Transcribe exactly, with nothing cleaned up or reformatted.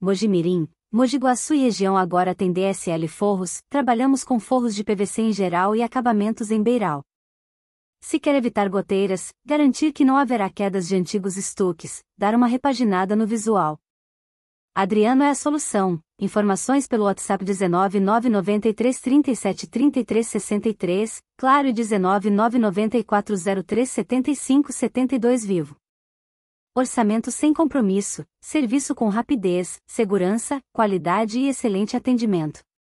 Mojimirim, Mogi Guaçu e região agora tem D S L Forros, trabalhamos com forros de P V C em geral e acabamentos em beiral. Se quer evitar goteiras, garantir que não haverá quedas de antigos estuques, dar uma repaginada no visual. Adriano é a solução. Informações pelo WhatsApp dezenove nove nove três trinta e sete trinta e três sessenta e três, claro e dezenove nove nove quatro zero três setenta e cinco setenta e dois Vivo. Orçamento sem compromisso, serviço com rapidez, segurança, qualidade e excelente atendimento.